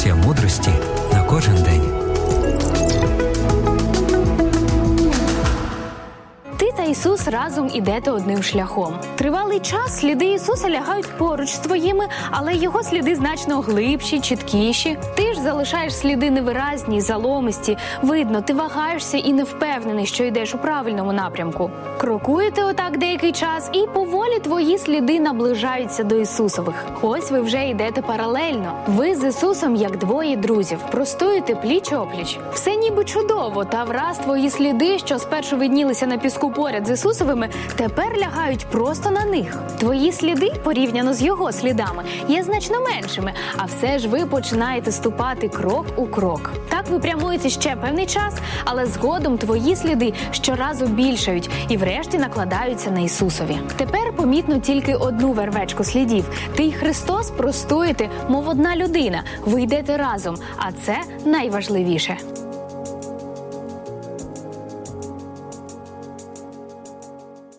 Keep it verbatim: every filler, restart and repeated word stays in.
порція мудрості на кожен день. Ти та Ісус разом ідете одним шляхом. Тривалий час сліди Ісуса лягають поруч з твоїми, але його сліди значно глибші, чіткіші. Ти ж залишаєш сліди невиразні, заломисті. Видно, ти вагаєшся і не впевнений, що йдеш у правильному напрямку. Крокуєте отак деякий час, і поволі твої сліди наближаються до Ісусових. Ось ви вже йдете паралельно. Ви з Ісусом як двоє друзів. Простуєте пліч-опліч. Все ніби чудово, та враз твої сліди, що спершу виднілися на піску поряд з Ісусовими, тепер лягають просто на них. Твої сліди, порівняно з його слідами, є значно меншими, а все ж ви починаєте ступати крок у крок. Так ви прямуєте ще певний час, але згодом твої сліди щоразу більшають і врешті накладаються на Ісусові. Тепер помітно тільки одну вервечку слідів. Ти й Христос простуєте, мов одна людина. Ви йдете разом, а це найважливіше.